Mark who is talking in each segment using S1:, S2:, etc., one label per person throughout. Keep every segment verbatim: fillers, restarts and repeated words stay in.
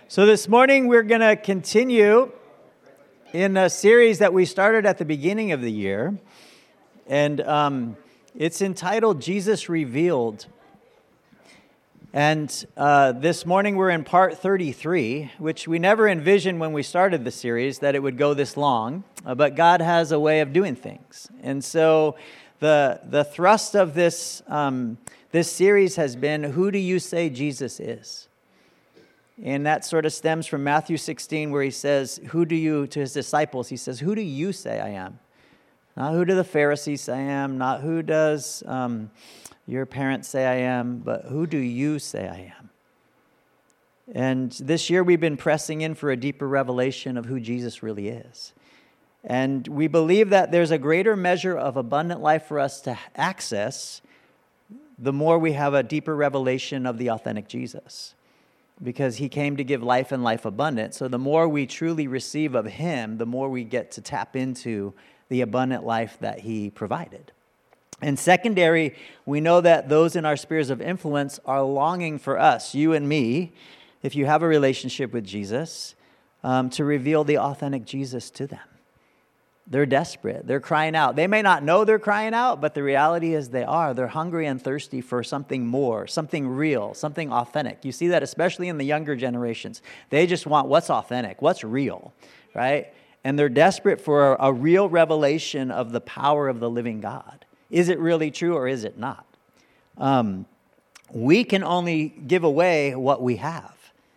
S1: So this morning we're going to continue in a series that we started at the beginning of the year, and um, it's entitled Jesus Revealed. And uh, this morning we're in part thirty-three, which we never envisioned when we started the series that it would go this long, uh, but God has a way of doing things. And so the the thrust of this um, this series has been, who do you say Jesus is? And that sort of stems from Matthew sixteen, where he says, who do you, to his disciples, he says, who do you say I am? Not who do the Pharisees say I am, not who does um, your parents say I am, but who do you say I am? And this year we've been pressing in for a deeper revelation of who Jesus really is. And we believe that there's a greater measure of abundant life for us to access the more we have a deeper revelation of the authentic Jesus. Because he came to give life and life abundant. So the more we truly receive of him, the more we get to tap into the abundant life that he provided. And secondary, we know that those in our spheres of influence are longing for us, you and me, if you have a relationship with Jesus, um, to reveal the authentic Jesus to them. They're desperate. They're crying out. They may not know they're crying out, but the reality is they are. They're hungry and thirsty for something more, something real, something authentic. You see that especially in the younger generations. They just want what's authentic, what's real, right? And they're desperate for a, a real revelation of the power of the living God. Is it really true or is it not? Um, we can only give away what we have.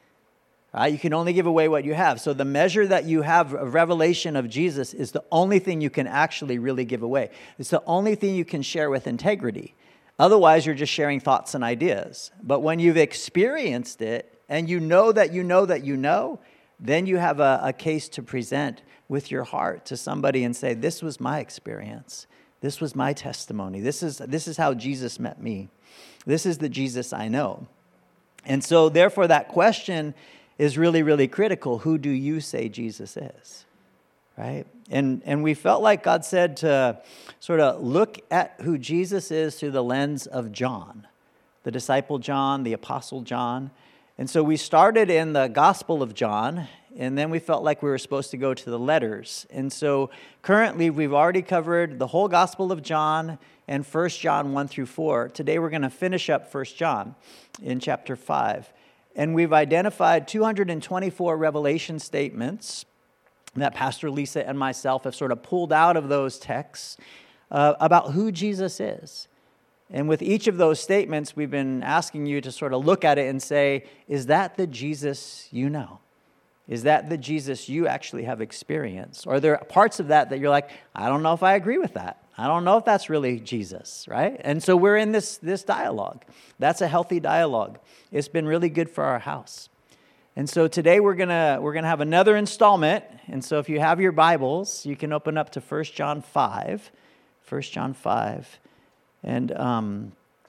S1: Right? You can only give away what you have. So the measure that you have of revelation of Jesus is the only thing you can actually really give away. It's the only thing you can share with integrity. Otherwise, you're just sharing thoughts and ideas. But when you've experienced it and you know that you know that you know, then you have a, a case to present with your heart to somebody and say, this was my experience. This was my testimony. This is, this is how Jesus met me. This is the Jesus I know. And so therefore that question is really, really critical. Who do you say Jesus is? Right? And and we felt like God said to sort of look at who Jesus is through the lens of John, the disciple John, the apostle John. And so we started in the Gospel of John, and then we felt like we were supposed to go to the letters. And so currently we've already covered the whole Gospel of John and First John one through four. Today we're going to finish up First John in chapter five. And we've identified two hundred twenty-four revelation statements that Pastor Lisa and myself have sort of pulled out of those texts uh, about who Jesus is. And with each of those statements, we've been asking you to sort of look at it and say, is that the Jesus you know? Is that the Jesus you actually have experienced? Or are there parts of that that you're like, I don't know if I agree with that. I don't know if that's really Jesus, right? And so we're in this, this dialogue. That's a healthy dialogue. It's been really good for our house. And so today we're gonna we're gonna have another installment. And so if you have your Bibles, you can open up to First John five. First John five. And um,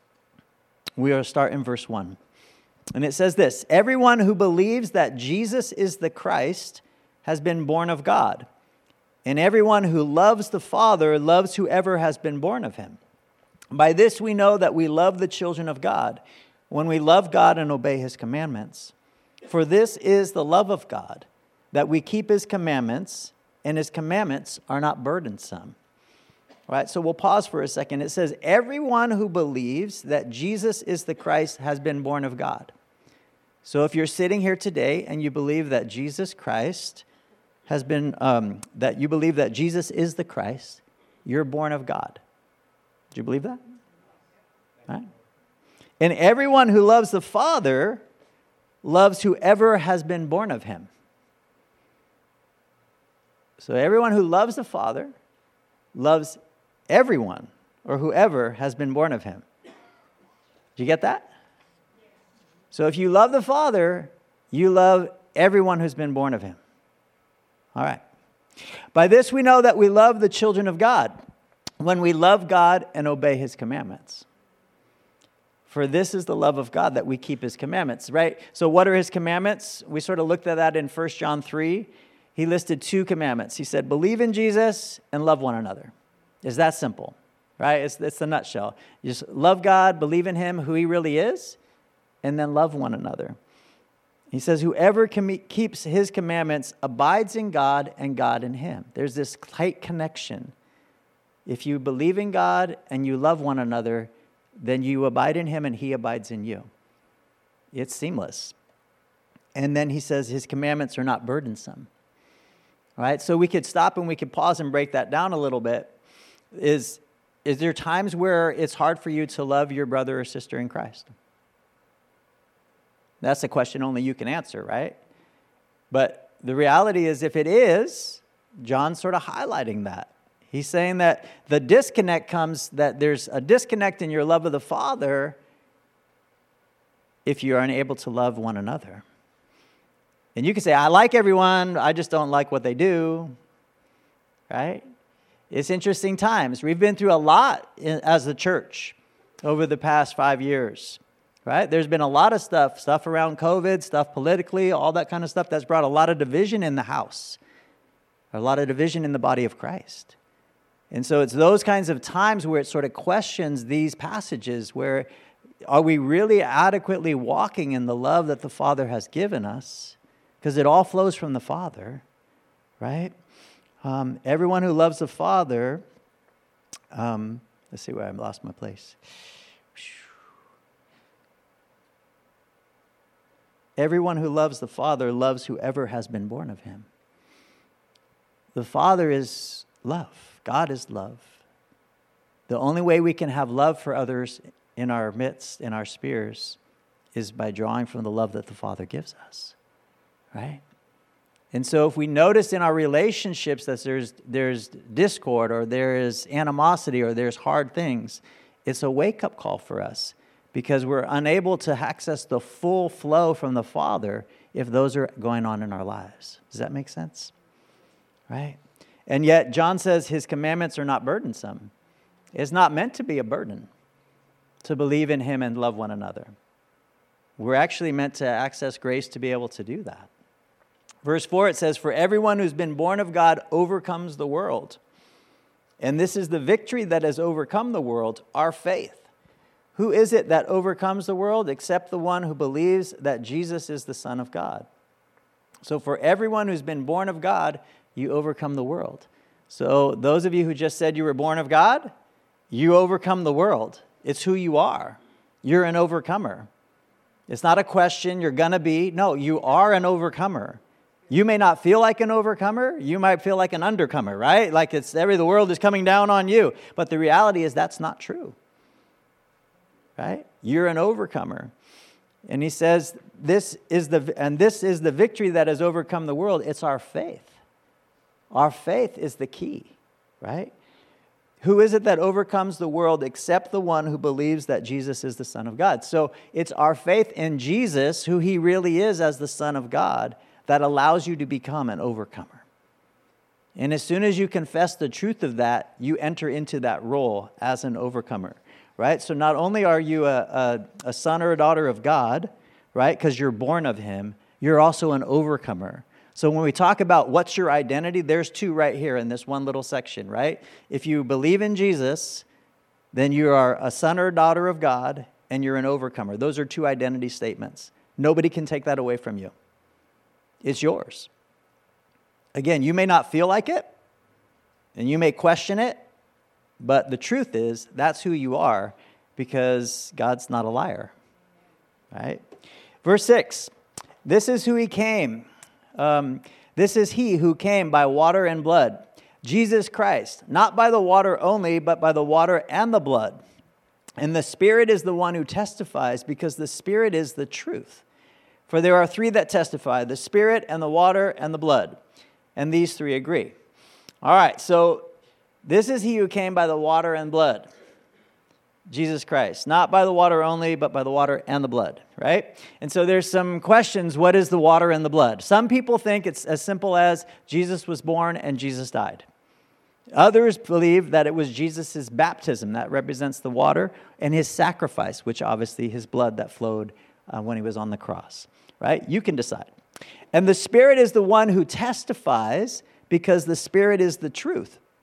S1: we are start in verse one. And it says this: everyone who believes that Jesus is the Christ has been born of God. And everyone who loves the Father loves whoever has been born of him. By this we know that we love the children of God, when we love God and obey his commandments. For this is the love of God, that we keep his commandments, and his commandments are not burdensome. All right, so we'll pause for a second. It says, everyone who believes that Jesus is the Christ has been born of God. So if you're sitting here today and you believe that Jesus Christ has been, um, that you believe that Jesus is the Christ, you're born of God. Do you believe that? All right. And everyone who loves the Father loves whoever has been born of him. So everyone who loves the Father loves everyone or whoever has been born of him. Do you get that? So if you love the Father, you love everyone who's been born of him. All right. By this we know that we love the children of God, when we love God and obey his commandments. For this is the love of God, that we keep his commandments, right? So what are his commandments? We sort of looked at that in First John three. He listed two commandments. He said, believe in Jesus and love one another. It's that simple, right? It's, it's the nutshell. You just love God, believe in him, who he really is, and then love one another. He says, whoever com- keeps his commandments abides in God and God in him. There's this tight connection. If you believe in God and you love one another, then you abide in him and he abides in you. It's seamless. And then he says his commandments are not burdensome. All right, so we could stop and we could pause and break that down a little bit. Is, is there times where it's hard for you to love your brother or sister in Christ? That's a question only you can answer, right? But the reality is, if it is, John's sort of highlighting that. He's saying that the disconnect comes, that there's a disconnect in your love of the Father if you are unable to love one another. And you can say, I like everyone, I just don't like what they do, right? It's interesting times. We've been through a lot in, as a church over the past five years. Right? There's been a lot of stuff, stuff around COVID, stuff politically, all that kind of stuff that's brought a lot of division in the house, a lot of division in the body of Christ. And so it's those kinds of times where it sort of questions these passages where are we really adequately walking in the love that the Father has given us? Because it all flows from the Father, right? Um, everyone who loves the Father, um, let's see where I lost my place. Everyone who loves the Father loves whoever has been born of him. The Father is love. God is love. The only way we can have love for others in our midst, in our spheres, is by drawing from the love that the Father gives us. Right? And so if we notice in our relationships that there's, there's discord or there is animosity or there's hard things, it's a wake-up call for us. Because we're unable to access the full flow from the Father if those are going on in our lives. Does that make sense? Right? And yet, John says his commandments are not burdensome. It's not meant to be a burden to believe in him and love one another. We're actually meant to access grace to be able to do that. Verse four, it says, for everyone who's been born of God overcomes the world. And this is the victory that has overcome the world, our faith. Who is it that overcomes the world except the one who believes that Jesus is the Son of God? So for everyone who's been born of God, you overcome the world. So those of you who just said you were born of God, you overcome the world. It's who you are. You're an overcomer. It's not a question you're going to be. No, you are an overcomer. You may not feel like an overcomer. You might feel like an undercomer, right? Like it's every the world is coming down on you. But the reality is that's not true. Right? You're an overcomer. And he says, this is the and this is the victory that has overcome the world. It's our faith. Our faith is the key, right? Who is it that overcomes the world except the one who believes that Jesus is the Son of God? So it's our faith in Jesus, who he really is as the Son of God, that allows you to become an overcomer. And as soon as you confess the truth of that, you enter into that role as an overcomer. Right? So not only are you a, a, a son or a daughter of God, right, because you're born of him, you're also an overcomer. So when we talk about what's your identity, there's two right here in this one little section, right? If you believe in Jesus, then you are a son or a daughter of God, and you're an overcomer. Those are two identity statements. Nobody can take that away from you. It's yours. Again, you may not feel like it, and you may question it, but the truth is, that's who you are because God's not a liar, right? Verse six, this is who he came. Um, this is he who came by water and blood, Jesus Christ, not by the water only, but by the water and the blood. And the Spirit is the one who testifies because the Spirit is the truth. For there are three that testify, the Spirit and the water and the blood. And these three agree. All right, so this is he who came by the water and blood, Jesus Christ. Not by the water only, but by the water and the blood, right? And so there's some questions. What is the water and the blood? Some people think it's as simple as Jesus was born and Jesus died. Others believe that it was Jesus' baptism that represents the water and his sacrifice, which obviously his blood that flowed uh, when he was on the cross, right? You can decide. And the Spirit is the one who testifies because the Spirit is the truth.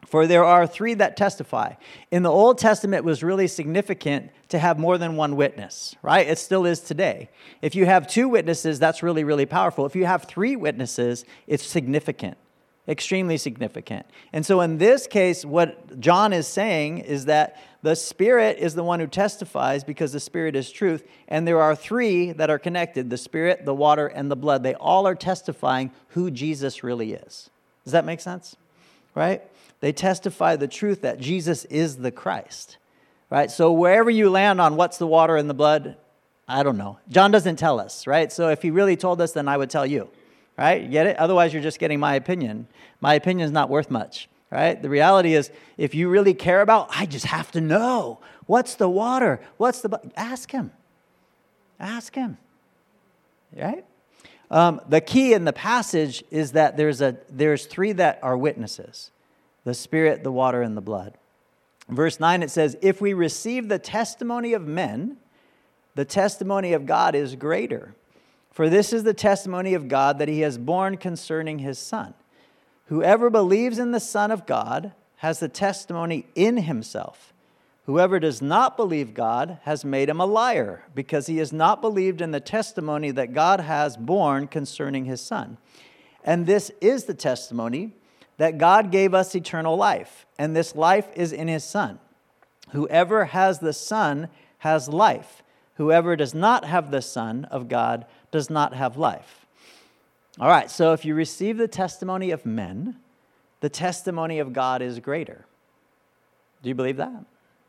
S1: For there are three that testify. In the Old Testament, it was really significant to have more than one witness, right? It still is today. If you have two witnesses, that's really, really powerful. If you have three witnesses, it's significant, extremely significant. And so in this case, what John is saying is that the Spirit is the one who testifies because the Spirit is truth. And there are three that are connected, the Spirit, the water, and the blood. They all are testifying who Jesus really is. Does that make sense? Right? They testify the truth that Jesus is the Christ, right? So wherever you land on what's the water and the blood, I don't know. John doesn't tell us, right? So if he really told us, then I would tell you, right? You get it? Otherwise, you're just getting my opinion. My opinion is not worth much, right? The reality is, if you really care about, I just have to know. What's the water? What's the blood? Ask him. Ask him, right? Um, the key in the passage is that there's a there's three that are witnesses. The Spirit, the water, and the blood. Verse nine, it says, if we receive the testimony of men, the testimony of God is greater. For this is the testimony of God that he has borne concerning his Son. Whoever believes in the Son of God has the testimony in himself. Whoever does not believe God has made him a liar, because he has not believed in the testimony that God has borne concerning his Son. And this is the testimony that God gave us eternal life, and this life is in his Son. Whoever has the Son has life. Whoever does not have the Son of God does not have life. All right, so if you receive the testimony of men, the testimony of God is greater. Do you believe that?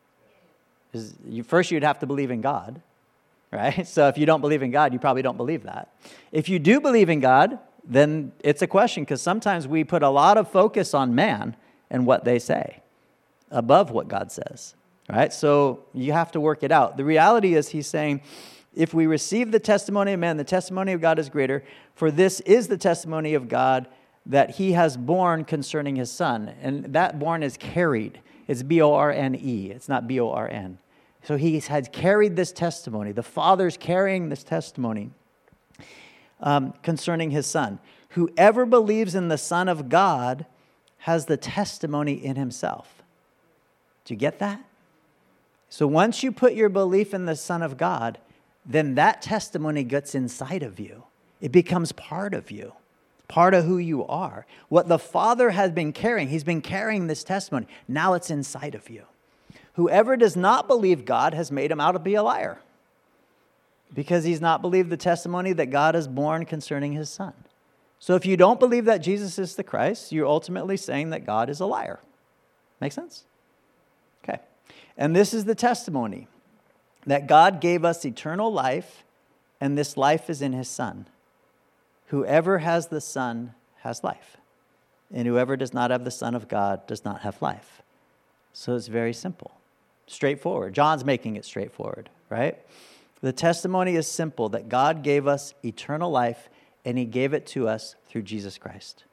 S1: Is you, first, you'd have to believe in God, right? So if you don't believe in God, you probably don't believe that. If you do believe in God, then it's a question, because sometimes we put a lot of focus on man and what they say above what God says, right? So you have to work it out. The reality is, he's saying, if we receive the testimony of man, the testimony of God is greater, for this is the testimony of God that he has borne concerning his Son. And that born is carried. It's B O R N E. It's not B O R N. So he has carried this testimony. The Father's carrying this testimony Um, concerning his Son. Whoever believes in the Son of God has the testimony in himself. Do you get that? So once you put your belief in the Son of God, then that testimony gets inside of you. It becomes part of you, part of who you are. What the Father has been carrying, he's been carrying this testimony. Now it's inside of you. Whoever does not believe God has made him out to be a liar, because he's not believed the testimony that God has borne concerning his Son. So if you don't believe that Jesus is the Christ, you're ultimately saying that God is a liar. Make sense? Okay. And this is the testimony, that God gave us eternal life, and this life is in his Son. Whoever has the Son has life, and whoever does not have the Son of God does not have life. So it's very simple, straightforward. John's making it straightforward, right? The testimony is simple, that God gave us eternal life, and he gave it to us through Jesus Christ.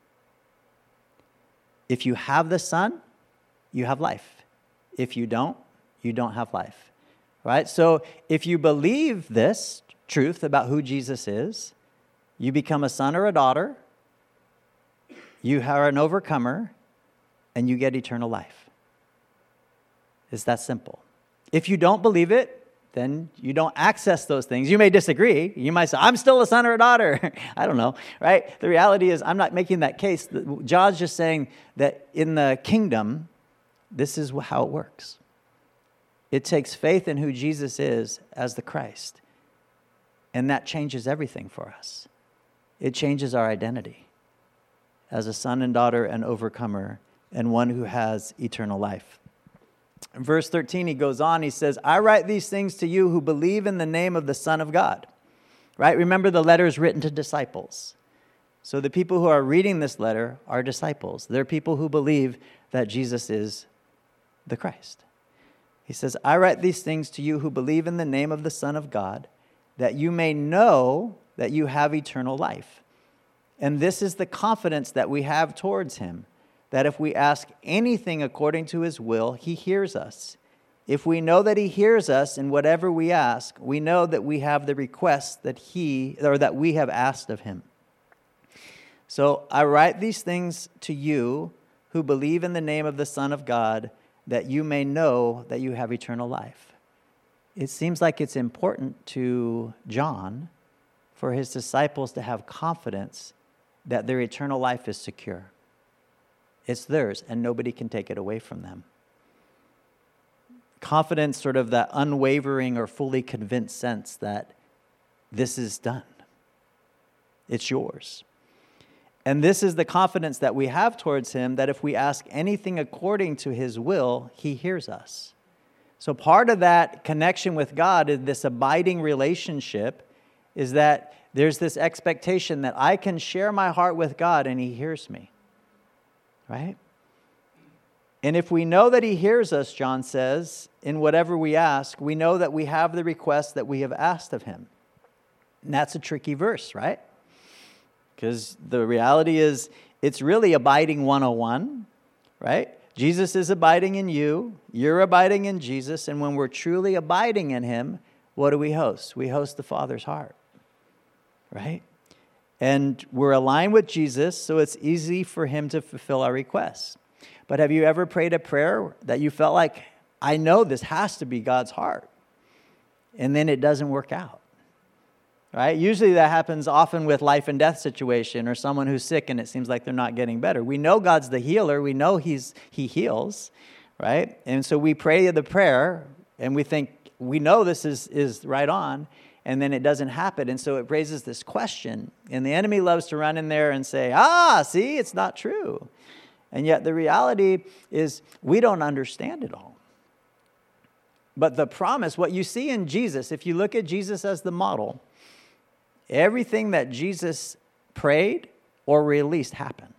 S1: If you have the Son, you have life. If you don't, you don't have life, right? So if you believe this truth about who Jesus is, you become a son or a daughter, you are an overcomer, and you get eternal life. It's that simple. If you don't believe it, then you don't access those things. You may disagree. You might say, I'm still a son or a daughter. I don't know, right? The reality is, I'm not making that case. John's just saying that in the kingdom, this is how it works. It takes faith in who Jesus is as the Christ. And that changes everything for us. It changes our identity as a son and daughter, an overcomer, and one who has eternal life. In verse thirteen, he goes on, he says, I write these things to you who believe in the name of the Son of God. Right? Remember, the letter is written to disciples. So the people who are reading this letter are disciples. They're people who believe that Jesus is the Christ. He says, I write these things to you who believe in the name of the Son of God, that you may know that you have eternal life. And this is the confidence that we have towards him, that if we ask anything according to his will, he hears us. If we know that he hears us in whatever we ask, we know that we have the request that he, or that we have asked of him. So I write these things to you who believe in the name of the Son of God, that you may know that you have eternal life. It seems like it's important to John for his disciples to have confidence that their eternal life is secure. It's theirs, and nobody can take it away from them. Confidence, sort of that unwavering or fully convinced sense that this is done. It's yours. And this is the confidence that we have towards him, that if we ask anything according to his will, he hears us. So part of that connection with God is this abiding relationship, is that there's this expectation that I can share my heart with God and he hears me. Right? And if we know that he hears us, John says, in whatever we ask, we know that we have the request that we have asked of him. And that's a tricky verse, right? Because the reality is, it's really abiding one oh one, right? Jesus is abiding in you, you're abiding in Jesus, and when we're truly abiding in him, what do we host? We host the Father's heart, right? And we're aligned with Jesus, so it's easy for him to fulfill our requests. But have you ever prayed a prayer that you felt like, I know this has to be God's heart, and then it doesn't work out? Right? Usually that happens often with life and death situation, or someone who's sick and it seems like they're not getting better. We know God's the healer. We know he's he heals, right? And so we pray the prayer and we think we know this is, is right on, and then it doesn't happen. And so it raises this question. And the enemy loves to run in there and say, ah, see, it's not true. And yet the reality is we don't understand it all. But the promise, what you see in Jesus, if you look at Jesus as the model, everything that Jesus prayed or released happened.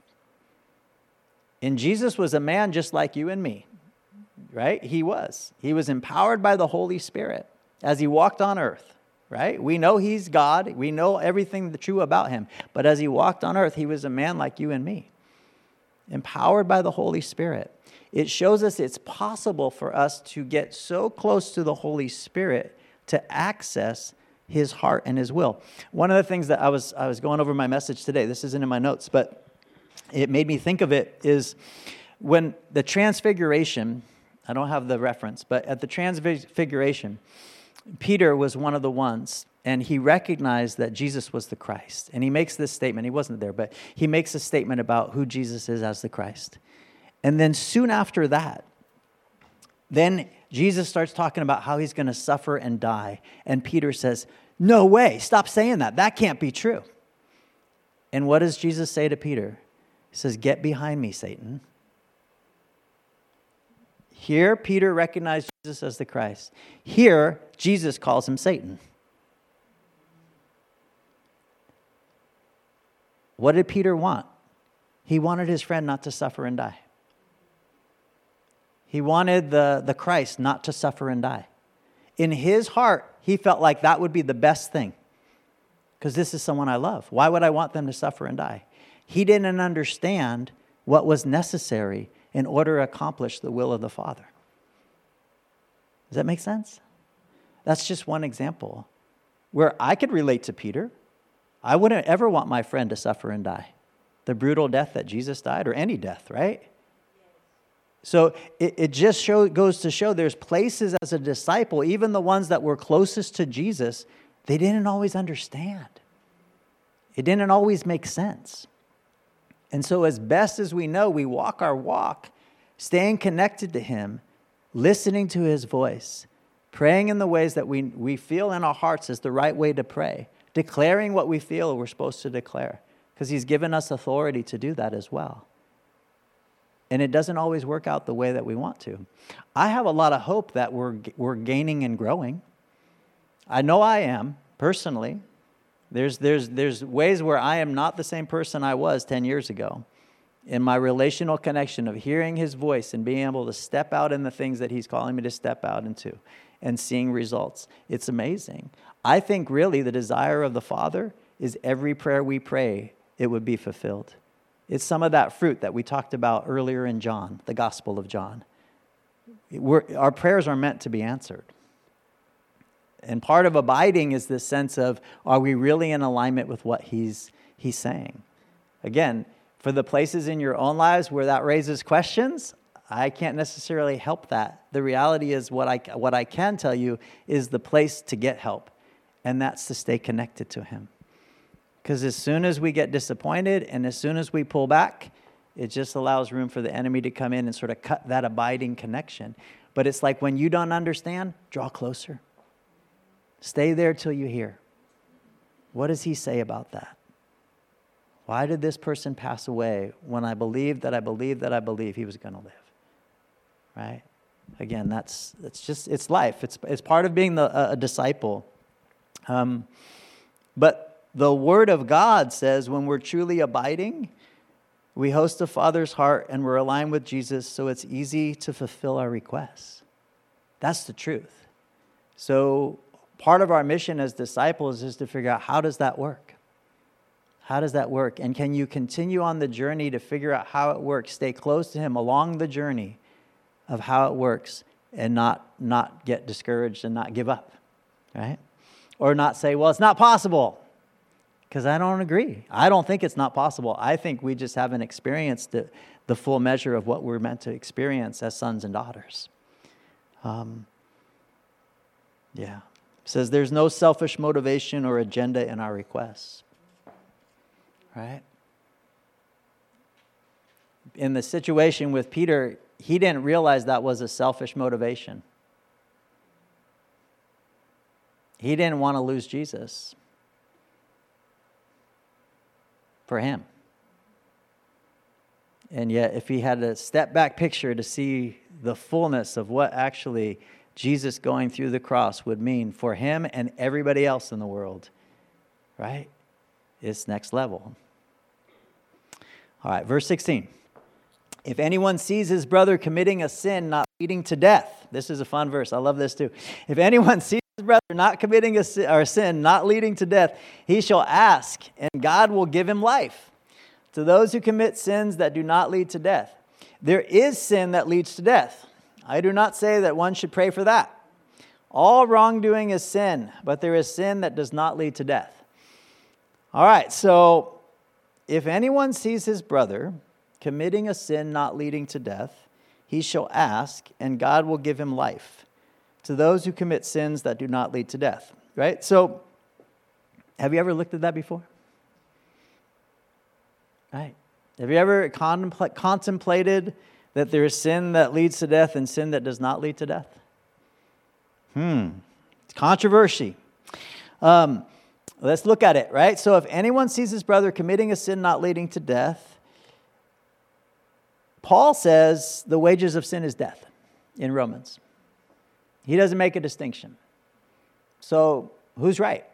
S1: And Jesus was a man just like you and me, right? He was. He was empowered by the Holy Spirit as he walked on earth, right? We know he's God. We know everything true about him. But as he walked on earth, he was a man like you and me, empowered by the Holy Spirit. It shows us it's possible for us to get so close to the Holy Spirit to access his heart and his will. One of the things that I was I was going over my message today, this isn't in my notes, but it made me think of it, is when the transfiguration, I don't have the reference, but at the transfiguration, Peter was one of the ones, and he recognized that Jesus was the Christ. And he makes this statement, he wasn't there, but he makes a statement about who Jesus is as the Christ. And then soon after that, then Jesus starts talking about how he's going to suffer and die. And Peter says, no way, stop saying that. That can't be true. And what does Jesus say to Peter? He says, get behind me, Satan. Here, Peter recognized Jesus as the Christ. Here, Jesus calls him Satan. What did Peter want? He wanted his friend not to suffer and die. He wanted the, the Christ not to suffer and die. In his heart, he felt like that would be the best thing. Because this is someone I love. Why would I want them to suffer and die? He didn't understand what was necessary in order to accomplish the will of the Father. Does that make sense? That's just one example where I could relate to Peter. I wouldn't ever want my friend to suffer and die. The brutal death that Jesus died, or any death, right? So it, it just show, goes to show there's places as a disciple, even the ones that were closest to Jesus, they didn't always understand. It didn't always make sense. And so as best as we know, we walk our walk, staying connected to him, listening to his voice, praying in the ways that we, we feel in our hearts is the right way to pray, declaring what we feel we're supposed to declare, because he's given us authority to do that as well. And it doesn't always work out the way that we want to. I have a lot of hope that we're we're gaining and growing. I know I am, personally. There's there's there's ways where I am not the same person I was ten years ago. In my relational connection of hearing his voice and being able to step out in the things that he's calling me to step out into and seeing results. It's amazing. I think really the desire of the Father is every prayer we pray, it would be fulfilled. It's some of that fruit that we talked about earlier in John, the Gospel of John. We're, our prayers are meant to be answered. And part of abiding is this sense of, are we really in alignment with what he's, he's saying? Again, For the places in your own lives where that raises questions, I can't necessarily help that. The reality is what I, what I can tell you is the place to get help, and that's to stay connected to him. Because as soon as we get disappointed and as soon as we pull back, it just allows room for the enemy to come in and sort of cut that abiding connection. But it's like when you don't understand, draw closer. Stay there till you hear. What does he say about that? Why did this person pass away when I believed that I believed that I believed he was going to live? Right? Again, that's that's just, it's life. It's it's part of being the, a, a disciple. Um, but the Word of God says when we're truly abiding, we host the Father's heart and we're aligned with Jesus, so it's easy to fulfill our requests. That's the truth. So part of our mission as disciples is to figure out, how does that work? How does that work? And can you continue on the journey to figure out how it works? Stay close to him along the journey of how it works and not, not get discouraged and not give up, right? Or not say, well, it's not possible. Because I don't agree. I don't think it's not possible. I think we just haven't experienced the, the full measure of what we're meant to experience as sons and daughters. Um, yeah. It says there's no selfish motivation or agenda in our requests. Right? In the situation with Peter, he didn't realize that was a selfish motivation. He didn't want to lose Jesus for him. And yet, if he had a step back picture to see the fullness of what actually Jesus going through the cross would mean for him and everybody else in the world, right? It's next level. All right, verse sixteen. If anyone sees his brother committing a sin not leading to death, this is a fun verse. I love this too. If anyone sees his brother not committing a sin, or sin not leading to death, he shall ask, and God will give him life. To those who commit sins that do not lead to death, there is sin that leads to death. I do not say that one should pray for that. All wrongdoing is sin, but there is sin that does not lead to death. All right, so if anyone sees his brother committing a sin not leading to death, he shall ask, and God will give him life. To those who commit sins that do not lead to death. Right? So, have you ever looked at that before? Right? Have you ever contempl- contemplated that there is sin that leads to death and sin that does not lead to death? Hmm. It's controversy. Um, let's look at it, right? So if anyone sees his brother committing a sin not leading to death, Paul says the wages of sin is death in Romans. He doesn't make a distinction. So who's right?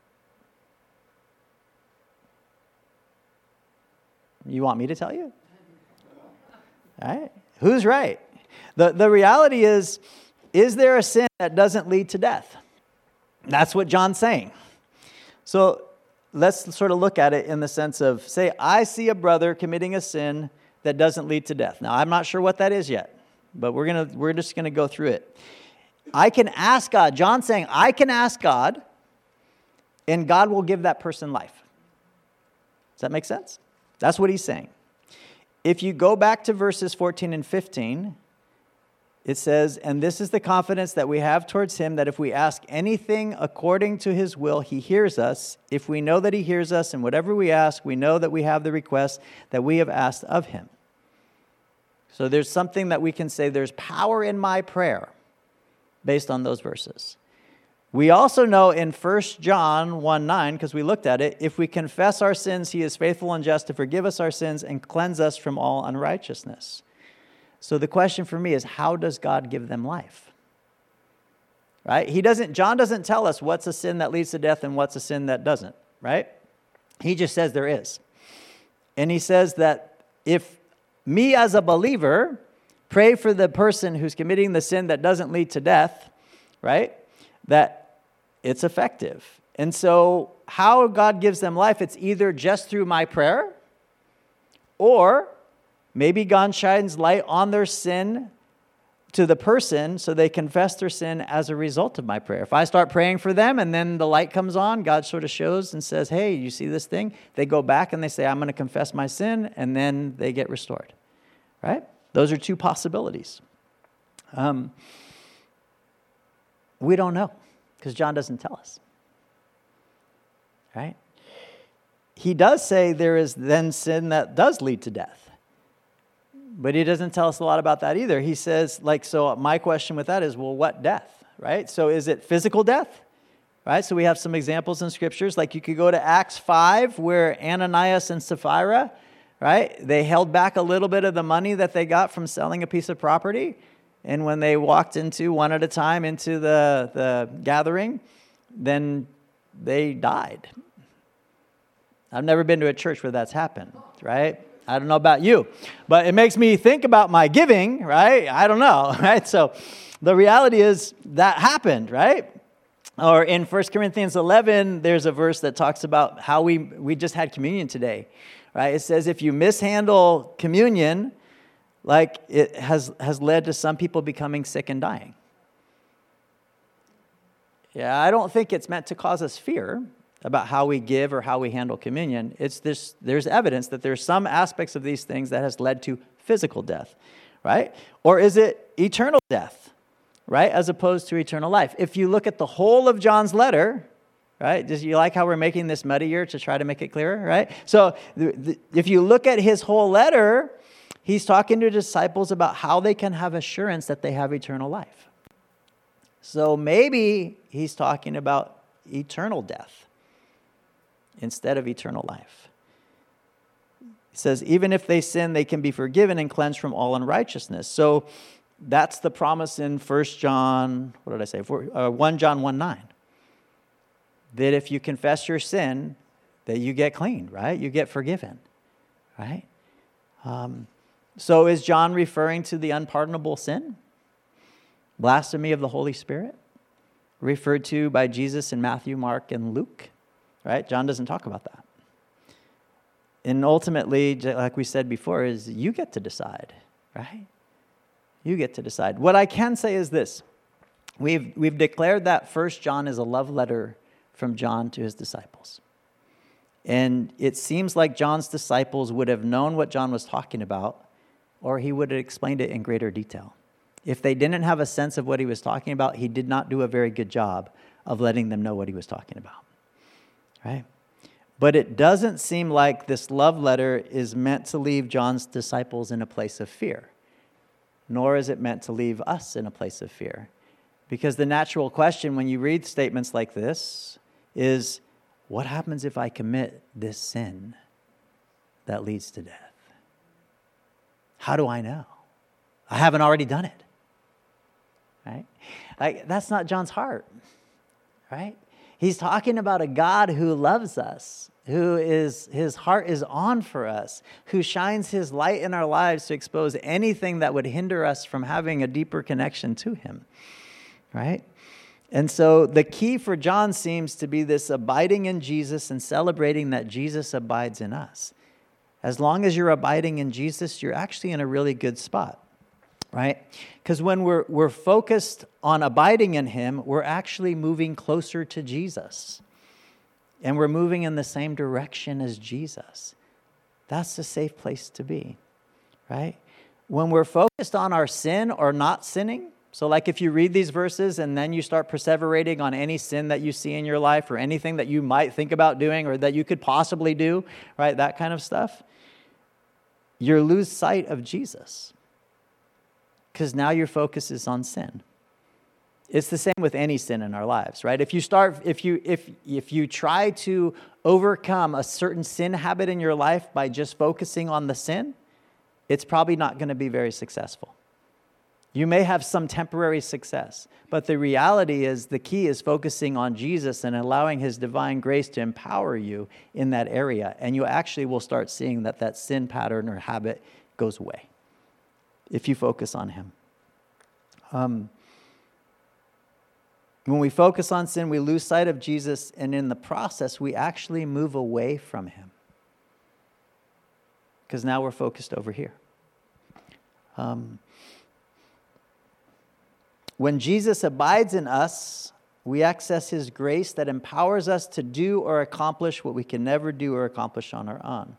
S1: You want me to tell you? All right. Who's right? The, the reality is, is there a sin that doesn't lead to death? That's what John's saying. So let's sort of look at it in the sense of, say, I see a brother committing a sin that doesn't lead to death. Now, I'm not sure what that is yet, but we're gonna we're just going to go through it. I can ask God. John's saying, I can ask God, and God will give that person life. Does that make sense? That's what he's saying. If you go back to verses fourteen and fifteen, it says, and this is the confidence that we have towards him, that if we ask anything according to his will, he hears us. If we know that he hears us, and whatever we ask, we know that we have the request that we have asked of him. So there's something that we can say, there's power in my prayer based on those verses. We also know in First John one nine, because we looked at it, if we confess our sins, he is faithful and just to forgive us our sins and cleanse us from all unrighteousness. So the question for me is, how does God give them life? Right? He doesn't, John doesn't tell us what's a sin that leads to death and what's a sin that doesn't, right? He just says there is. And he says that if me as a believer pray for the person who's committing the sin that doesn't lead to death, right? That it's effective. And so how God gives them life, it's either just through my prayer, or maybe God shines light on their sin to the person so they confess their sin as a result of my prayer. If I start praying for them and then the light comes on, God sort of shows and says, hey, you see this thing? They go back and they say, I'm going to confess my sin, and then they get restored, right? Those are two possibilities. Um, we don't know because John doesn't tell us, right? He does say there is then sin that does lead to death. But he doesn't tell us a lot about that either. He says, like, so my question with that is, well, what death, right? So is it physical death, right? So we have some examples in scriptures. Like you could go to Acts five, where Ananias and Sapphira, right? They held back a little bit of the money that they got from selling a piece of property. And when they walked into, one at a time, into the, the gathering, then they died. I've never been to a church where that's happened, right? I don't know about you, but it makes me think about my giving, right? I don't know, right? So the reality is that happened, right? Or in First Corinthians eleven, there's a verse that talks about how we, we just had communion today, right? It says if you mishandle communion, like it has, has led to some people becoming sick and dying. Yeah, I don't think it's meant to cause us fear about how we give or how we handle communion. It's this, there's evidence that there's some aspects of these things that has led to physical death, right? Or is it eternal death, right? As opposed to eternal life. If you look at the whole of John's letter, right? Do you like how we're making this muddier to try to make it clearer, right? So the, the, if you look at his whole letter, he's talking to disciples about how they can have assurance that they have eternal life. So maybe he's talking about eternal death instead of eternal life. He says, even if they sin, they can be forgiven and cleansed from all unrighteousness. So that's the promise in First John, what did I say? Uh, First John one nine. That if you confess your sin, that you get clean, right? You get forgiven, right? Um, so is John referring to the unpardonable sin? Blasphemy of the Holy Spirit? Referred to by Jesus in Matthew, Mark, and Luke? Right? John doesn't talk about that. And ultimately, like we said before, is you get to decide, right? You get to decide. What I can say is this. We've, we've declared that First John is a love letter from John to his disciples. And it seems like John's disciples would have known what John was talking about, or he would have explained it in greater detail. If they didn't have a sense of what he was talking about, he did not do a very good job of letting them know what he was talking about. Right? But it doesn't seem like this love letter is meant to leave John's disciples in a place of fear, nor is it meant to leave us in a place of fear. Because the natural question when you read statements like this is, what happens if I commit this sin that leads to death? How do I know? I haven't already done it. Right? Like, that's not John's heart. Right? He's talking about a God who loves us, who is, his heart is on for us, who shines his light in our lives to expose anything that would hinder us from having a deeper connection to him, right? And so the key for John seems to be this abiding in Jesus and celebrating that Jesus abides in us. As long as you're abiding in Jesus, you're actually in a really good spot. Right? Because when we're we're focused on abiding in him, we're actually moving closer to Jesus. And we're moving in the same direction as Jesus. That's a safe place to be. Right? When we're focused on our sin or not sinning, so like if you read these verses and then you start perseverating on any sin that you see in your life or anything that you might think about doing or that you could possibly do, right? That kind of stuff, you lose sight of Jesus. Because now your focus is on sin. It's the same with any sin in our lives, right? If you start, if you if if you try to overcome a certain sin habit in your life by just focusing on the sin, it's probably not going to be very successful. You may have some temporary success, but the reality is the key is focusing on Jesus and allowing his divine grace to empower you in that area, and you actually will start seeing that that sin pattern or habit goes away if you focus on him. Um, when we focus on sin, we lose sight of Jesus, and in the process, we actually move away from him. Because now we're focused over here. Um, When Jesus abides in us, we access his grace that empowers us to do or accomplish what we can never do or accomplish on our own.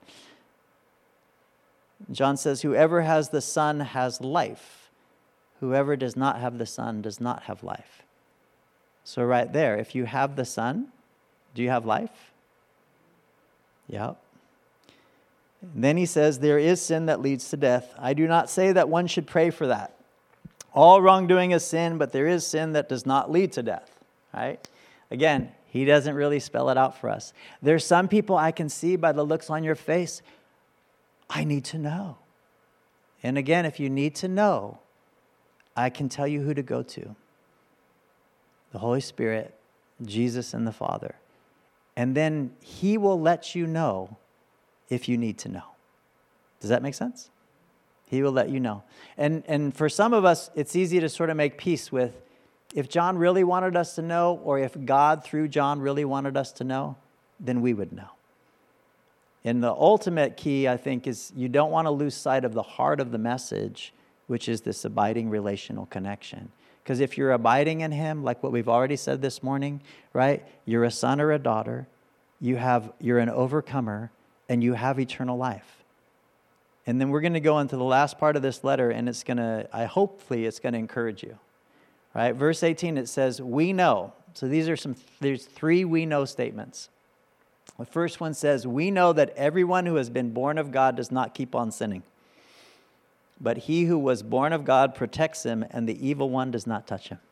S1: John says, whoever has the Son has life. Whoever does not have the Son does not have life. So right there, if you have the Son, do you have life? Yep. And then he says, there is sin that leads to death. I do not say that one should pray for that. All wrongdoing is sin, but there is sin that does not lead to death. Right? Again, he doesn't really spell it out for us. There's some people I can see by the looks on your face, I need to know. And again, if you need to know, I can tell you who to go to. The Holy Spirit, Jesus, and the Father. And then he will let you know if you need to know. Does that make sense? He will let you know. And and for some of us, it's easy to sort of make peace with, if John really wanted us to know, or if God through John really wanted us to know, then we would know. And the ultimate key, I think, is you don't want to lose sight of the heart of the message, which is this abiding relational connection. Because if you're abiding in him, like what we've already said this morning, right? You're a son or a daughter, you have, you're an overcomer, and you have eternal life. And then we're going to go into the last part of this letter, and it's going to, I hopefully it's going to encourage you. Right? Verse eighteen, it says, we know. So these are some, there's three we know statements. The first one says, we know that everyone who has been born of God does not keep on sinning. But he who was born of God protects him, and the evil one does not touch him.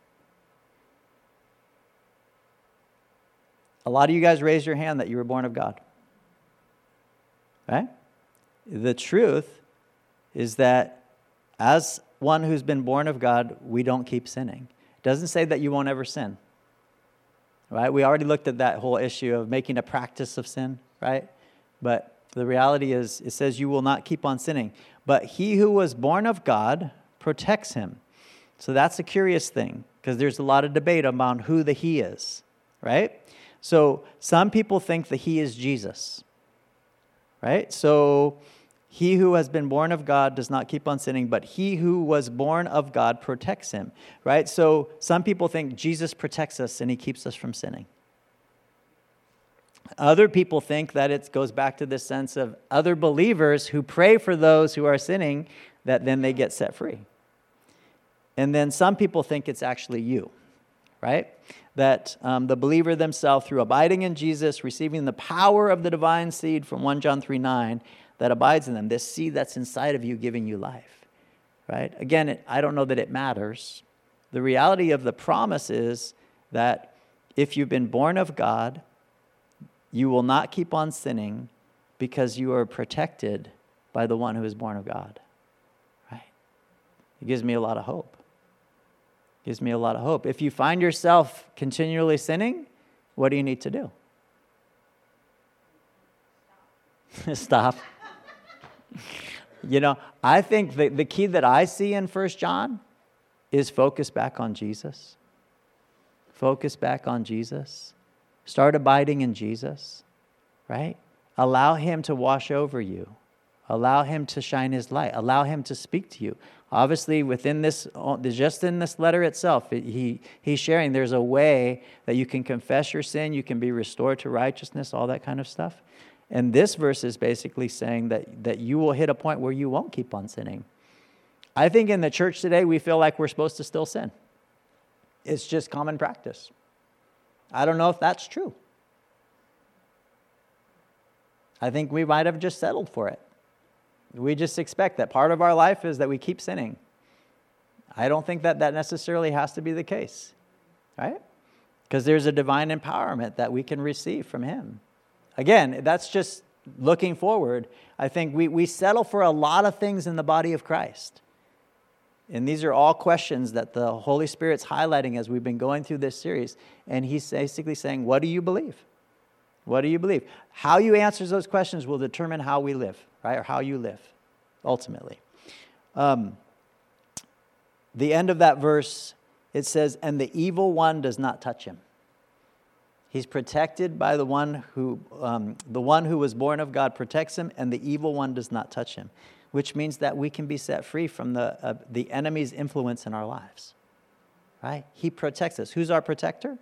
S1: A lot of you guys raised your hand that you were born of God. Right? The truth is that as one who's been born of God, we don't keep sinning. It doesn't say that you won't ever sin. Right? We already looked at that whole issue of making a practice of sin, right? But the reality is, it says you will not keep on sinning. But he who was born of God protects him. So that's a curious thing, because there's a lot of debate about who the he is, right? So some people think the he is Jesus, right? So he who has been born of God does not keep on sinning, but he who was born of God protects him, right? So some people think Jesus protects us and he keeps us from sinning. Other people think that it goes back to this sense of other believers who pray for those who are sinning, that then they get set free. And then some people think it's actually you, right? That um, the believer themselves, through abiding in Jesus, receiving the power of the divine seed from First John three nine, that abides in them, this seed that's inside of you giving you life, right? Again, it, I don't know that it matters. The reality of the promise is that if you've been born of God, you will not keep on sinning because you are protected by the one who is born of God, right? It gives me a lot of hope. It gives me a lot of hope. If you find yourself continually sinning, what do you need to do? Stop. You know, I think the, the key that I see in First John is focus back on Jesus. Focus back on Jesus. Start abiding in Jesus, right? Allow him to wash over you. Allow him to shine his light. Allow him to speak to you. Obviously, within this, just in this letter itself, he, he's sharing there's a way that you can confess your sin, you can be restored to righteousness, all that kind of stuff. And this verse is basically saying that, that you will hit a point where you won't keep on sinning. I think in the church today, we feel like we're supposed to still sin. It's just common practice. I don't know if that's true. I think we might have just settled for it. We just expect that part of our life is that we keep sinning. I don't think that that necessarily has to be the case, right? Because there's a divine empowerment that we can receive from him. Again, that's just looking forward. I think we, we settle for a lot of things in the body of Christ. And these are all questions that the Holy Spirit's highlighting as we've been going through this series. And he's basically saying, what do you believe? What do you believe? How you answer those questions will determine how we live, right? Or how you live, ultimately. Um, the end of that verse, it says, and the evil one does not touch him. He's protected by the one who, um, the one who was born of God protects him, and the evil one does not touch him, which means that we can be set free from the uh, the enemy's influence in our lives, right? He protects us. Who's our protector?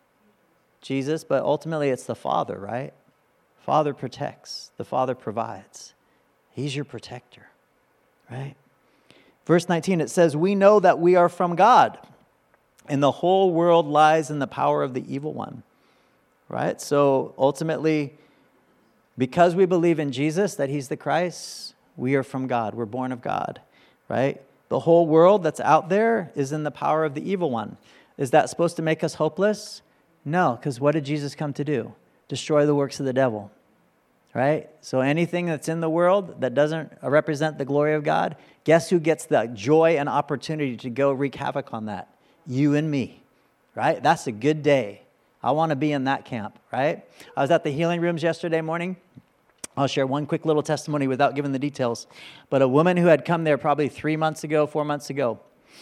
S1: Jesus, but ultimately it's the Father, right? Father protects. The Father provides. He's your protector, right? Verse nineteen, it says, we know that we are from God, and the whole world lies in the power of the evil one, right? So ultimately, because we believe in Jesus, that he's the Christ, we are from God. We're born of God, right? The whole world that's out there is in the power of the evil one. Is that supposed to make us hopeless? No, because what did Jesus come to do? Destroy the works of the devil, right? So anything that's in the world that doesn't represent the glory of God, guess who gets the joy and opportunity to go wreak havoc on that? You and me, right? That's a good day. I want to be in that camp, right? I was at the healing rooms yesterday morning. I'll share one quick little testimony without giving the details. But a woman who had come there probably three months ago, four months ago,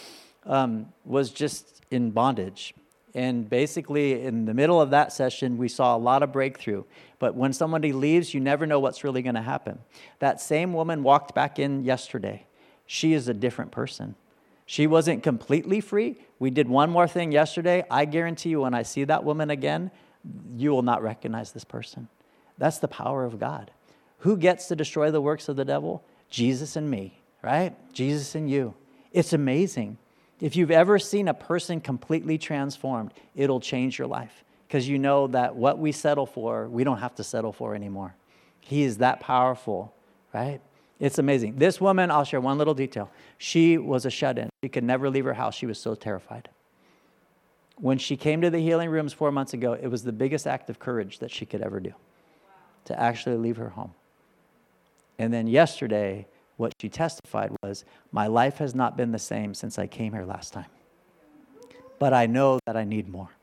S1: um, was just in bondage. And basically, in the middle of that session, we saw a lot of breakthrough. But when somebody leaves, you never know what's really going to happen. That same woman walked back in yesterday. She is a different person. She wasn't completely free. We did one more thing yesterday. I guarantee you, when I see that woman again, you will not recognize this person. That's the power of God. Who gets to destroy the works of the devil? Jesus and me, right? Jesus and you. It's amazing. If you've ever seen a person completely transformed, it'll change your life, because you know that what we settle for, we don't have to settle for anymore. He is that powerful, right? It's amazing. This woman, I'll share one little detail. She was a shut-in. She could never leave her house. She was so terrified. When she came to the healing rooms four months ago, it was the biggest act of courage that she could ever do, to actually leave her home. And then yesterday, what she testified was, my life has not been the same since I came here last time. But I know that I need more.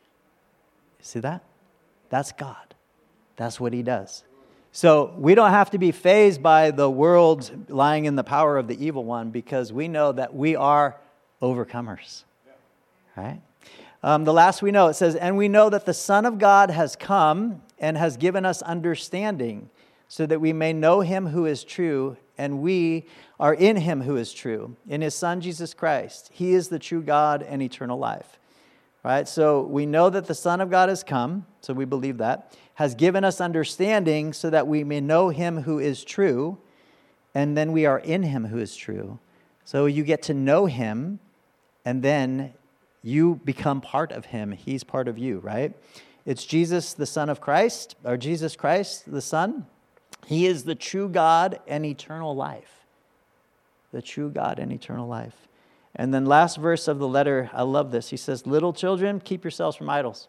S1: You see that? That's God. That's what he does. So we don't have to be fazed by the world lying in the power of the evil one, because we know that we are overcomers. Right? Um, the last we know, it says, and we know that the Son of God has come and has given us understanding, so that we may know him who is true, and we are in him who is true, in his Son, Jesus Christ. He is the true God and eternal life. Right? So we know that the Son of God has come, so we believe that, has given us understanding so that we may know him who is true, and then we are in him who is true. So you get to know him, and then you become part of him. He's part of you, right? It's Jesus, the Son of Christ, or Jesus Christ, the Son. He is the true God and eternal life. The true God and eternal life. And then last verse of the letter, I love this. He says, little children, keep yourselves from idols.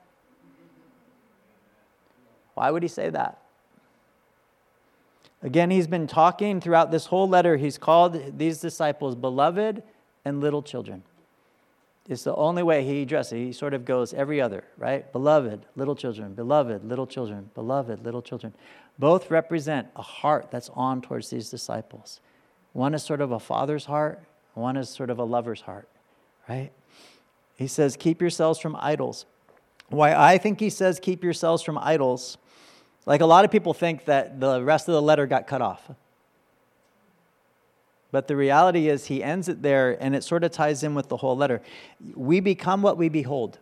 S1: Why would he say that? Again, he's been talking throughout this whole letter. He's called these disciples beloved and little children. It's the only way he addresses it. He sort of goes every other, right? Beloved, little children, beloved, little children, beloved, little children. Both represent a heart that's on towards these disciples. One is sort of a father's heart. One is sort of a lover's heart, right? He says, keep yourselves from idols. Why I think he says, keep yourselves from idols, like a lot of people think that the rest of the letter got cut off. But the reality is he ends it there, and it sort of ties in with the whole letter. We become what we behold.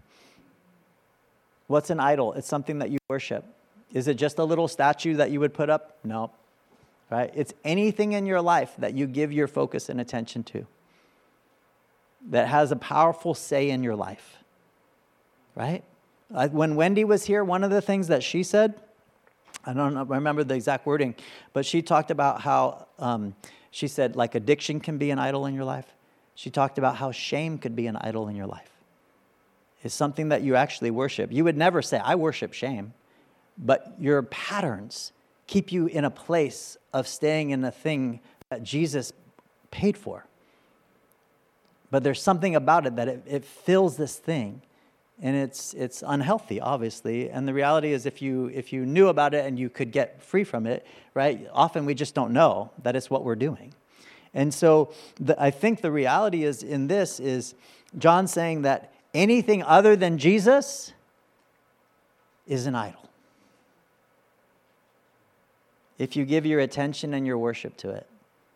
S1: What's an idol? It's something that you worship. Is it just a little statue that you would put up? No. Right? It's anything in your life that you give your focus and attention to that has a powerful say in your life. Right? When Wendy was here, one of the things that she said, I don't know, remember the exact wording, but she talked about how, um, she said, like addiction can be an idol in your life. She talked about how shame could be an idol in your life. It's something that you actually worship. You would never say, I worship shame, but your patterns keep you in a place of staying in a thing that Jesus paid for. But there's something about it that it, it fills this thing. And it's it's unhealthy, obviously. And the reality is, if you if you knew about it and you could get free from it, right? Often we just don't know that it's what we're doing. And so the, I think the reality is in this is John saying that anything other than Jesus is an idol. If you give your attention and your worship to it.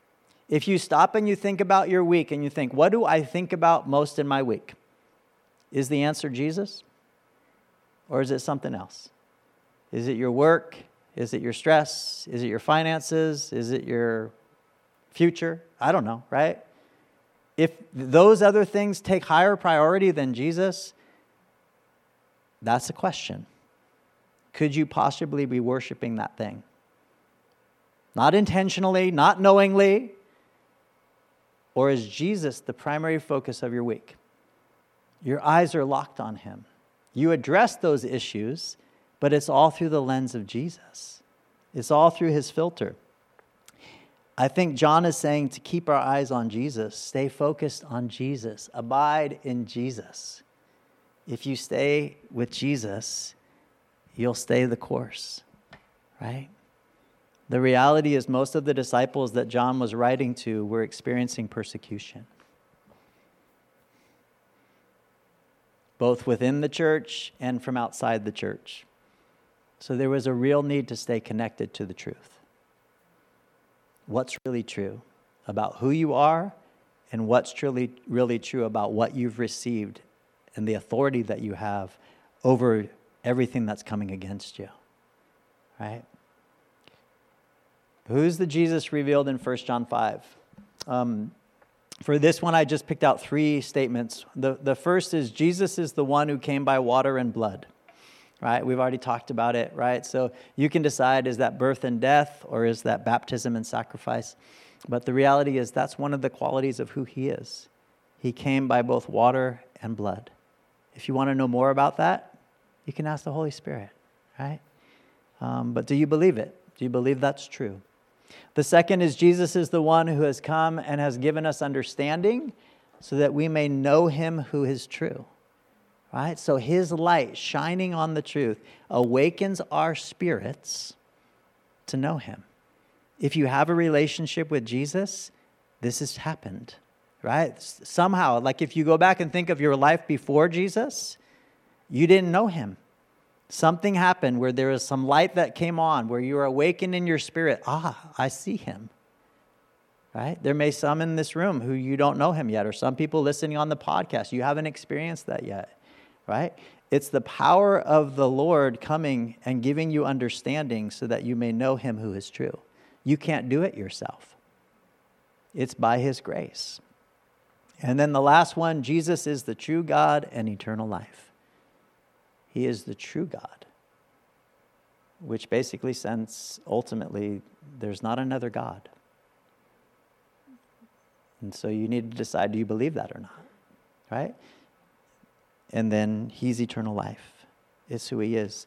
S1: If you stop and you think about your week and you think, what do I think about most in my week? Is the answer Jesus? Or is it something else? Is it your work? Is it your stress? Is it your finances? Is it your future? I don't know, right? If those other things take higher priority than Jesus, that's a question. Could you possibly be worshiping that thing? Not intentionally, not knowingly. Or is Jesus the primary focus of your week? Your eyes are locked on him. You address those issues, but it's all through the lens of Jesus. It's all through his filter. I think John is saying to keep our eyes on Jesus, stay focused on Jesus, abide in Jesus. If you stay with Jesus, you'll stay the course, right? The reality is most of the disciples that John was writing to were experiencing persecution, both within the church and from outside the church. So there was a real need to stay connected to the truth. What's really true about who you are and what's truly really true about what you've received and the authority that you have over everything that's coming against you, right? Who's the Jesus revealed in First John five? Um, for this one, I just picked out three statements. The, the first is Jesus is the one who came by water and blood. Right? We've already talked about it, right? So you can decide, is that birth and death or is that baptism and sacrifice? But the reality is that's one of the qualities of who he is. He came by both water and blood. If you want to know more about that, you can ask the Holy Spirit, right? Um, but do you believe it? Do you believe that's true? The second is Jesus is the one who has come and has given us understanding so that we may know him who is true. Right? So his light shining on the truth awakens our spirits to know him. If you have a relationship with Jesus, this has happened, right? Somehow, like if you go back and think of your life before Jesus, you didn't know him. Something happened where there was some light that came on, where you were awakened in your spirit. Ah, I see him. Right? There may be some in this room who you don't know him yet, or some people listening on the podcast. You haven't experienced that yet. Right? It's the power of the Lord coming and giving you understanding so that you may know him who is true. You can't do it yourself. It's by his grace. And then the last one, Jesus is the true God and eternal life. He is the true God, which basically says ultimately there's not another God. And so you need to decide, do you believe that or not? Right? And then he's eternal life. It's who he is.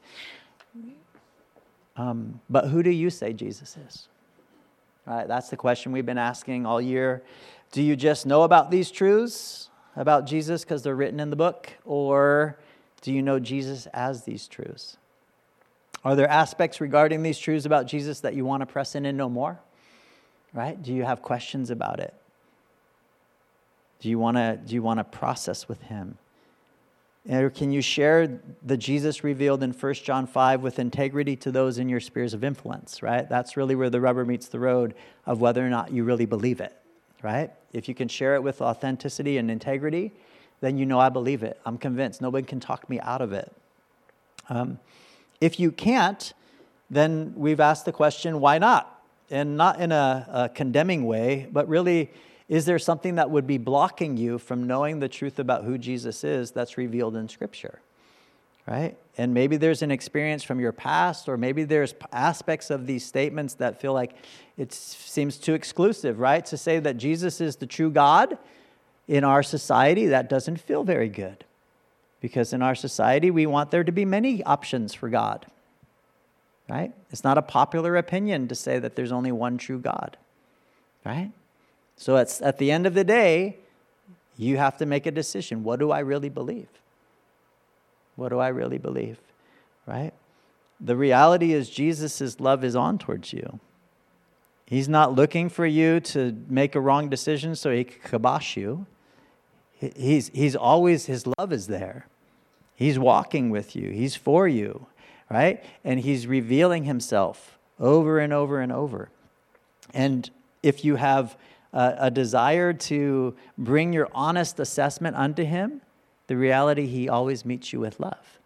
S1: Um, but who do you say Jesus is? All right, that's the question we've been asking all year. Do you just know about these truths about Jesus because they're written in the book? Or do you know Jesus as these truths? Are there aspects regarding these truths about Jesus that you want to press in and know more? Right? Do you have questions about it? Do you want to, do you want to process with him? Or can you share the Jesus revealed in First John five with integrity to those in your spheres of influence, right? That's really where the rubber meets the road of whether or not you really believe it, right? If you can share it with authenticity and integrity, then you know I believe it. I'm convinced. Nobody can talk me out of it. Um, if you can't, then we've asked the question, why not? And not in a, a condemning way, but really, is there something that would be blocking you from knowing the truth about who Jesus is that's revealed in Scripture, right? And maybe there's an experience from your past, or maybe there's aspects of these statements that feel like it seems too exclusive, right? To say that Jesus is the true God in our society, that doesn't feel very good. Because in our society, we want there to be many options for God, right? It's not a popular opinion to say that there's only one true God, right? So it's, at the end of the day, you have to make a decision. What do I really believe? What do I really believe? Right? The reality is Jesus' love is on towards you. He's not looking for you to make a wrong decision so he can kibosh you. He's, he's always, his love is there. He's walking with you. He's for you. Right? And he's revealing himself over and over and over. And if you have a, a desire to bring your honest assessment unto him, the reality, he always meets you with love.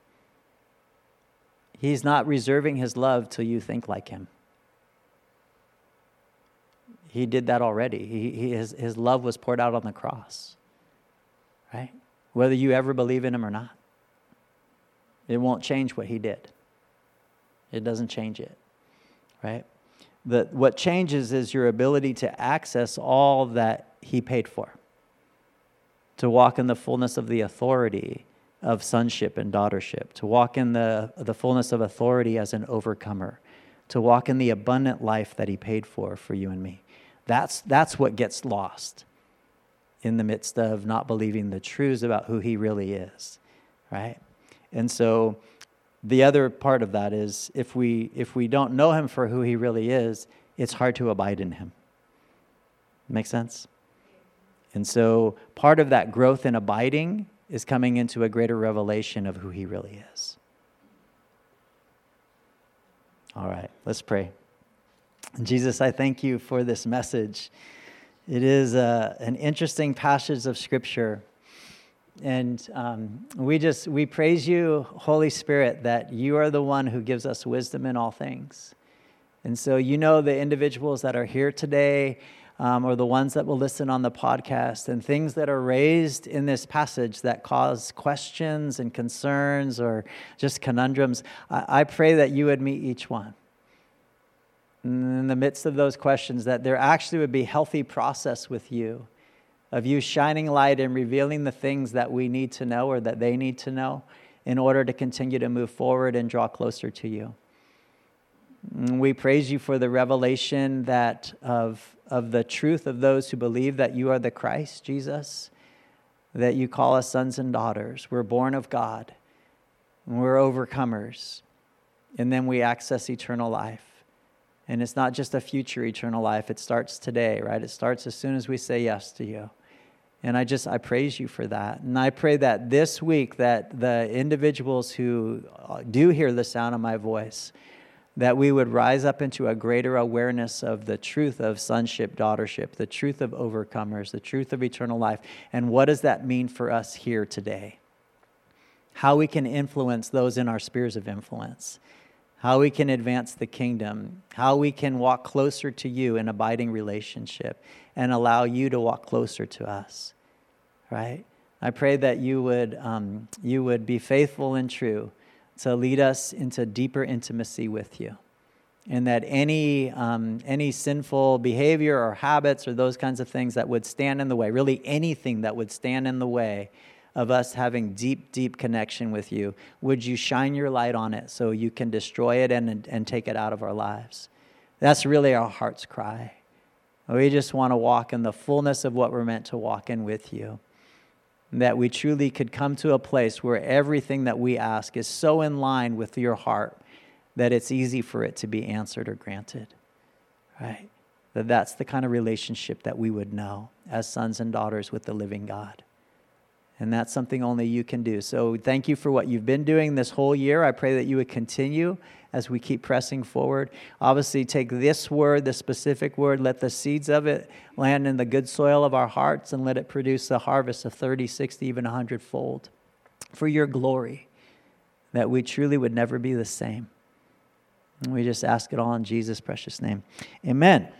S1: He's not reserving his love till you think like him. He did that already. He, he, his, his love was poured out on the cross, right? Whether you ever believe in him or not. It won't change what he did. It doesn't change it, right? The, what changes is your ability to access all that he paid for. To walk in the fullness of the authority of sonship and daughtership. To walk in the, the fullness of authority as an overcomer. To walk in the abundant life that he paid for for you and me. That's, that's what gets lost in the midst of not believing the truths about who he really is, right? And so the other part of that is if we if we don't know him for who he really is, it's hard to abide in him. Make sense? And so part of that growth in abiding is coming into a greater revelation of who he really is. All right, let's pray. Jesus, I thank you for this message. It is a, an interesting passage of Scripture. And um, we just, we praise you, Holy Spirit, that you are the one who gives us wisdom in all things. And so you know the individuals that are here today, um, or the ones that will listen on the podcast, and things that are raised in this passage that cause questions and concerns or just conundrums. I, I pray that you would meet each one. In the midst of those questions, that there actually would be healthy process with you, of you shining light and revealing the things that we need to know or that they need to know in order to continue to move forward and draw closer to you. And we praise you for the revelation that of, of the truth of those who believe that you are the Christ, Jesus, that you call us sons and daughters. We're born of God, and we're overcomers, and then we access eternal life. And it's not just a future eternal life. It starts today, right? It starts as soon as we say yes to you. And I just, I praise you for that. And I pray that this week that the individuals who do hear the sound of my voice, that we would rise up into a greater awareness of the truth of sonship, daughtership, the truth of overcomers, the truth of eternal life. And what does that mean for us here today? How we can influence those in our spheres of influence. How we can advance the kingdom, how we can walk closer to you in abiding relationship and allow you to walk closer to us, right? I pray that you would um, you would be faithful and true to lead us into deeper intimacy with you, and that any um, any sinful behavior or habits or those kinds of things that would stand in the way, really anything that would stand in the way of us having deep, deep connection with you, would you shine your light on it so you can destroy it and, and take it out of our lives? That's really our heart's cry. We just want to walk in the fullness of what we're meant to walk in with you. That we truly could come to a place where everything that we ask is so in line with your heart that it's easy for it to be answered or granted, right? That that's the kind of relationship that we would know as sons and daughters with the living God. And that's something only you can do. So thank you for what you've been doing this whole year. I pray that you would continue as we keep pressing forward. Obviously, take this word, this specific word, let the seeds of it land in the good soil of our hearts and let it produce a harvest of thirty, sixty, even one hundred fold for your glory, that we truly would never be the same. And we just ask it all in Jesus' precious name. Amen.